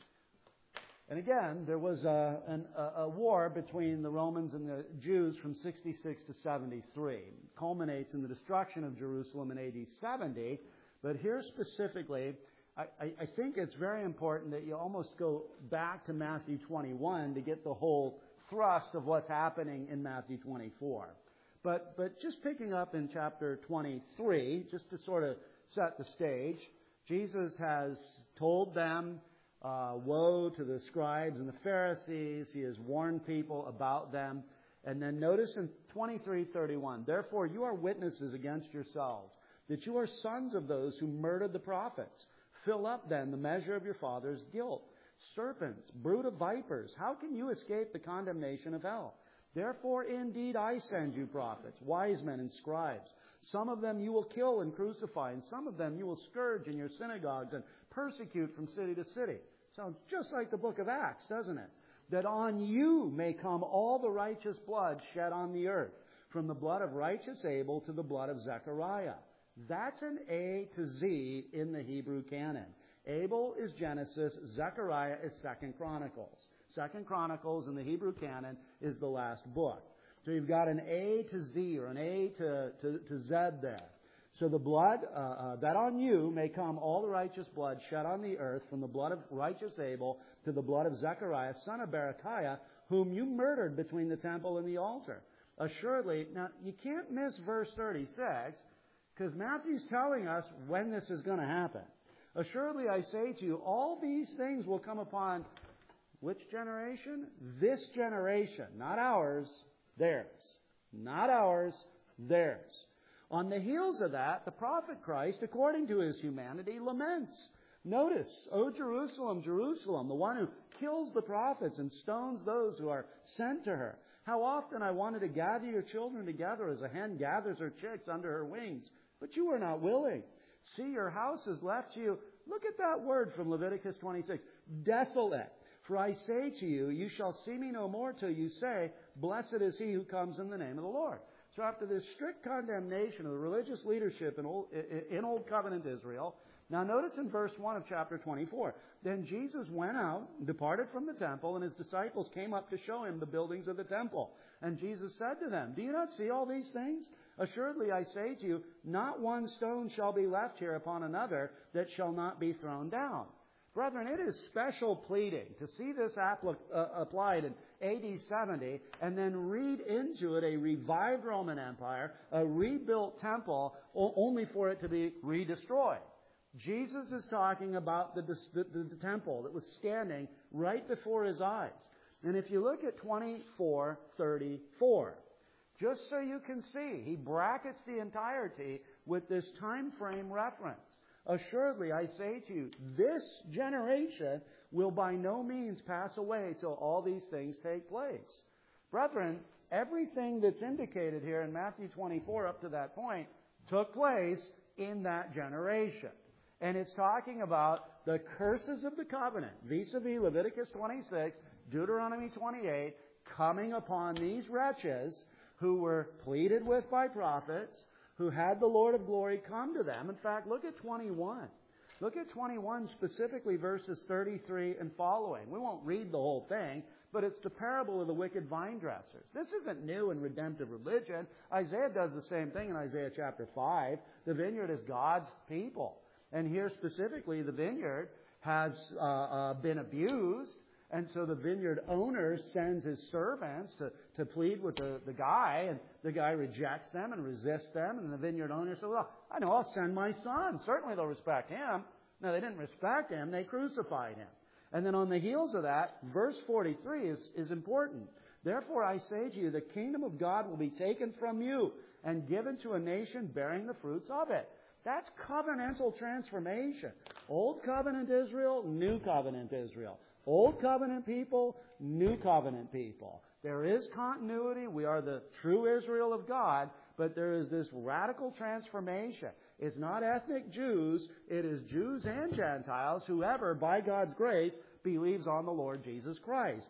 And again, there was a war between the Romans and the Jews from 66 to 73. It culminates in the destruction of Jerusalem in AD 70. But here specifically, I think it's very important that you almost go back to Matthew 21 to get the whole thrust of what's happening in Matthew 24. But just picking up in chapter 23, just to sort of set the stage, Jesus has told them, woe to the scribes and the Pharisees. He has warned people about them. And then notice in 23:31, therefore you are witnesses against yourselves, that you are sons of those who murdered the prophets. Fill up then the measure of your father's guilt. Serpents, brood of vipers, how can you escape the condemnation of hell? Therefore indeed I send you prophets, wise men and scribes. Some of them you will kill and crucify, and some of them you will scourge in your synagogues and persecute from city to city. Sounds just like the book of Acts, doesn't it? That on you may come all the righteous blood shed on the earth, from the blood of righteous Abel to the blood of Zechariah. That's an A to Z in the Hebrew canon. Abel is Genesis, Zechariah is 2 Chronicles. 2 Chronicles in the Hebrew canon is the last book. So you've got an A to Z or an A to Z there. So the blood, that on you may come all the righteous blood shed on the earth, from the blood of righteous Abel to the blood of Zechariah, son of Berechiah, whom you murdered between the temple and the altar. Assuredly, now you can't miss verse 36, because Matthew's telling us when this is going to happen. Assuredly, I say to you, all these things will come upon which generation? This generation. Not ours, theirs. Not ours, theirs. On the heels of that, the prophet Christ, according to his humanity, laments. Notice, O Jerusalem, Jerusalem, the one who kills the prophets and stones those who are sent to her. How often I wanted to gather your children together as a hen gathers her chicks under her wings, but you were not willing. See, your house is left to you. Look at that word from Leviticus 26. Desolate. For I say to you, you shall see me no more till you say, blessed is he who comes in the name of the Lord. So after this strict condemnation of the religious leadership in Old Covenant Israel, now notice in verse 1 of chapter 24, then Jesus went out, departed from the temple, and his disciples came up to show him the buildings of the temple. And Jesus said to them, do you not see all these things? Assuredly, I say to you, not one stone shall be left here upon another that shall not be thrown down. Brethren, it is special pleading to see this applied in AD 70 and then read into it a revived Roman Empire, a rebuilt temple, only for it to be redestroyed. Jesus is talking about the temple that was standing right before his eyes. And if you look at 24:34, just so you can see, he brackets the entirety with this time frame reference. Assuredly, I say to you, this generation will by no means pass away till all these things take place. Brethren, everything that's indicated here in Matthew 24 up to that point took place in that generation. And it's talking about the curses of the covenant, vis-a-vis Leviticus 26, Deuteronomy 28, coming upon these wretches who were pleaded with by prophets, who had the Lord of glory come to them. In fact, look at 21. Look at 21, specifically verses 33 and following. We won't read the whole thing, but it's the parable of the wicked vine dressers. This isn't new in redemptive religion. Isaiah does the same thing in Isaiah chapter 5. The vineyard is God's people. And here specifically, the vineyard has been abused. And so the vineyard owner sends his servants to plead with the guy, and the guy rejects them and resists them, and the vineyard owner says, well, I know, I'll send my son. Certainly they'll respect him. No, they didn't respect him. They crucified him. And then on the heels of that, verse 43 is important. Therefore I say to you, the kingdom of God will be taken from you and given to a nation bearing the fruits of it. That's covenantal transformation. Old covenant Israel, new covenant Israel. Old covenant people, new covenant people. There is continuity. We are the true Israel of God, but there is this radical transformation. It's not ethnic Jews. It is Jews and Gentiles, whoever, by God's grace, believes on the Lord Jesus Christ.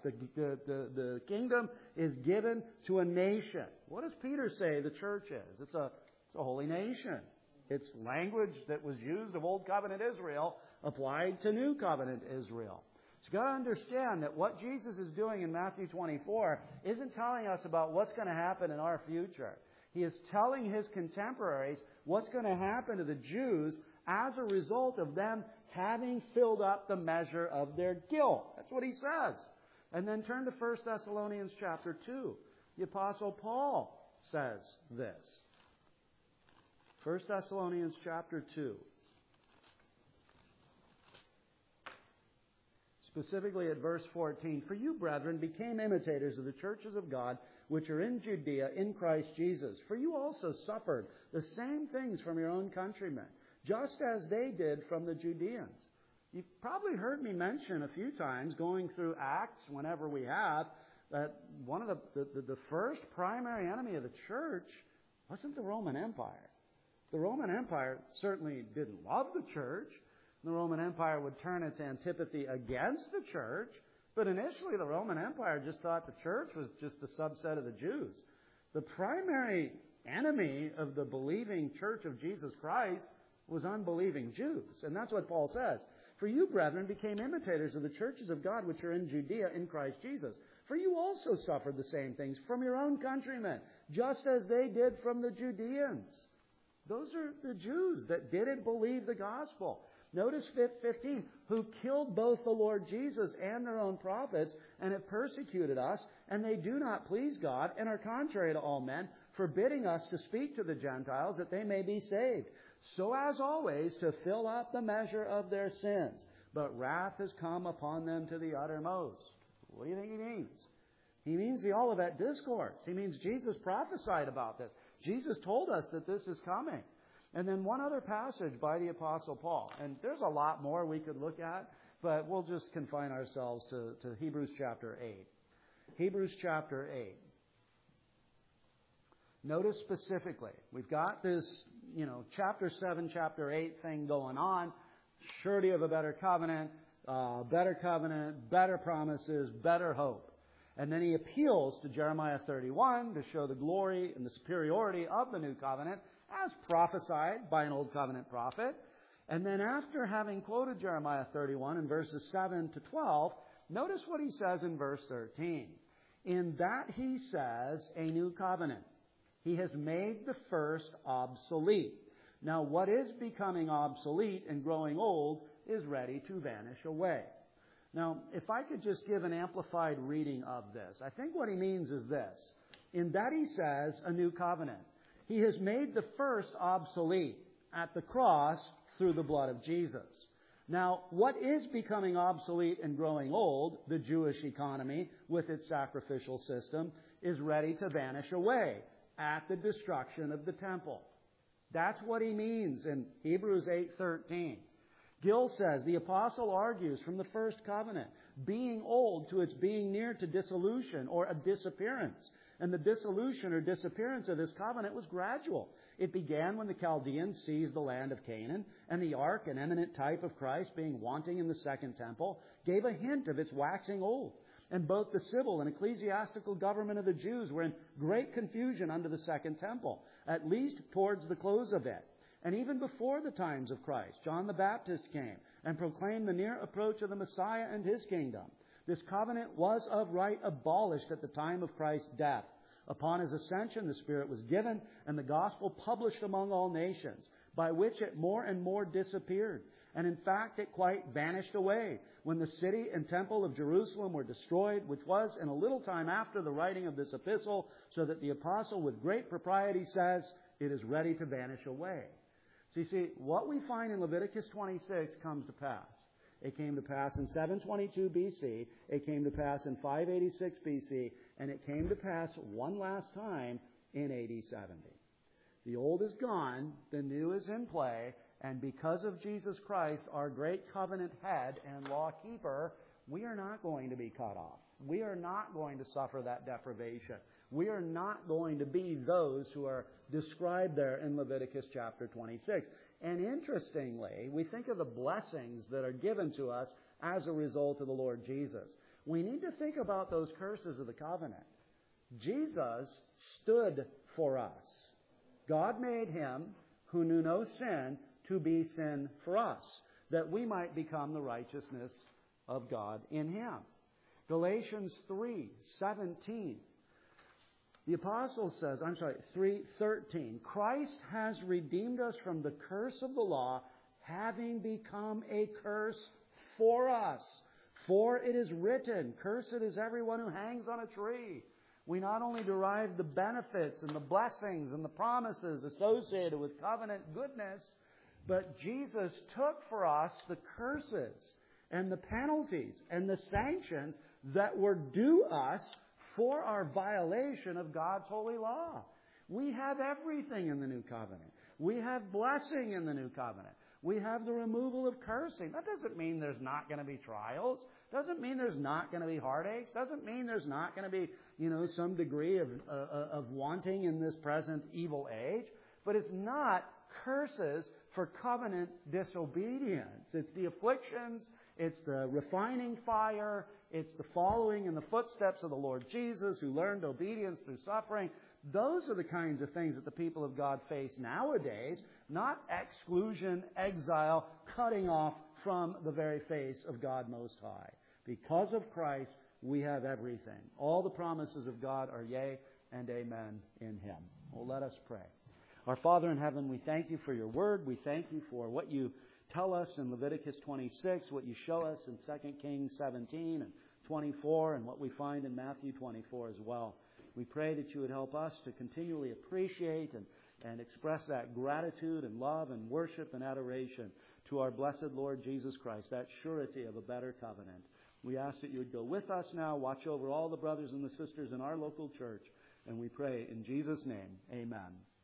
The kingdom is given to a nation. What does Peter say the church is? It's a holy nation. It's language that was used of Old Covenant Israel applied to New Covenant Israel. So you've got to understand that what Jesus is doing in Matthew 24 isn't telling us about what's going to happen in our future. He is telling his contemporaries what's going to happen to the Jews as a result of them having filled up the measure of their guilt. That's what he says. And then turn to 1 Thessalonians chapter 2. The Apostle Paul says this. 1 Thessalonians chapter 2. Specifically at verse 14, for you, brethren, became imitators of the churches of God, which are in Judea in Christ Jesus. For you also suffered the same things from your own countrymen, just as they did from the Judeans. You've probably heard me mention a few times, going through Acts whenever we have, that one of the first primary enemy of the church wasn't the Roman Empire. The Roman Empire certainly didn't love the church. The Roman Empire would turn its antipathy against the church, but initially the Roman Empire just thought the church was just a subset of the Jews. The primary enemy of the believing church of Jesus Christ was unbelieving Jews. And that's what Paul says. For you, brethren, became imitators of the churches of God which are in Judea in Christ Jesus. For you also suffered the same things from your own countrymen, just as they did from the Judeans. Those are the Jews that didn't believe the gospel. Notice 15, who killed both the Lord Jesus and their own prophets, and have persecuted us, and they do not please God, and are contrary to all men, forbidding us to speak to the Gentiles that they may be saved. So as always, to fill up the measure of their sins. But wrath has come upon them to the uttermost. What do you think he means? He means the Olivet Discourse. He means Jesus prophesied about this. Jesus told us that this is coming. And then one other passage by the Apostle Paul. And there's a lot more we could look at, but we'll just confine ourselves to Hebrews chapter 8. Hebrews chapter 8. Notice specifically, we've got this, chapter 7, chapter 8 thing going on. Surety of a better covenant, better promises, better hope. And then he appeals to Jeremiah 31 to show the glory and the superiority of the new covenant as prophesied by an old covenant prophet. And then after having quoted Jeremiah 31 in verses 7 to 12, notice what he says in verse 13. In that he says a new covenant. He has made the first obsolete. Now what is becoming obsolete and growing old is ready to vanish away. Now, if I could just give an amplified reading of this, I think what he means is this. In that he says a new covenant. He has made the first obsolete at the cross through the blood of Jesus. Now, what is becoming obsolete and growing old, the Jewish economy with its sacrificial system, is ready to vanish away at the destruction of the temple. That's what he means in Hebrews 8:13. Gill says, the apostle argues from the first covenant, being old to its being near to dissolution or a disappearance. And the dissolution or disappearance of this covenant was gradual. It began when the Chaldeans seized the land of Canaan, and the ark, an eminent type of Christ, being wanting in the second temple, gave a hint of its waxing old. And both the civil and ecclesiastical government of the Jews were in great confusion under the second temple, at least towards the close of it. And even before the times of Christ, John the Baptist came and proclaimed the near approach of the Messiah and his kingdom. This covenant was of right abolished at the time of Christ's death. Upon his ascension, the Spirit was given and the gospel published among all nations, by which it more and more disappeared. And in fact, it quite vanished away when the city and temple of Jerusalem were destroyed, which was in a little time after the writing of this epistle, so that the apostle with great propriety says, it is ready to vanish away. So you see, what we find in Leviticus 26 comes to pass. It came to pass in 722 BC, it came to pass in 586 BC, and it came to pass one last time in AD 70. The old is gone, the new is in play, and because of Jesus Christ, our great covenant head and law keeper, we are not going to be cut off. We are not going to suffer that deprivation. We are not going to be those who are described there in Leviticus chapter 26. And interestingly, we think of the blessings that are given to us as a result of the Lord Jesus. We need to think about those curses of the covenant. Jesus stood for us. God made him who knew no sin to be sin for us, that we might become the righteousness of God in him. Galatians 3:17. The apostle says, 3:13, Christ has redeemed us from the curse of the law, having become a curse for us. For it is written, cursed is everyone who hangs on a tree. We not only derive the benefits and the blessings and the promises associated with covenant goodness, but Jesus took for us the curses and the penalties and the sanctions that were due us for our violation of God's holy law. We have everything in the new covenant. We have blessing in the new covenant. We have the removal of cursing. That doesn't mean there's not going to be trials. Doesn't mean there's not going to be heartaches. Doesn't mean there's not going to be, some degree of wanting in this present evil age. But it's not curses for covenant disobedience. It's the afflictions. It's the refining fire. It's the following in the footsteps of the Lord Jesus, who learned obedience through suffering. Those are the kinds of things that the people of God face nowadays, not exclusion, exile, cutting off from the very face of God Most High. Because of Christ, we have everything. All the promises of God are yea and amen in him. Well, let us pray. Our Father in heaven, we thank you for your word. We thank you for what you tell us in Leviticus 26, what you show us in 2 Kings 17 and 24, and what we find in Matthew 24 as well. We pray that you would help us to continually appreciate and express that gratitude and love and worship and adoration to our blessed Lord Jesus Christ, that surety of a better covenant. We ask that you would go with us now, watch over all the brothers and the sisters in our local church, and we pray in Jesus' name, amen.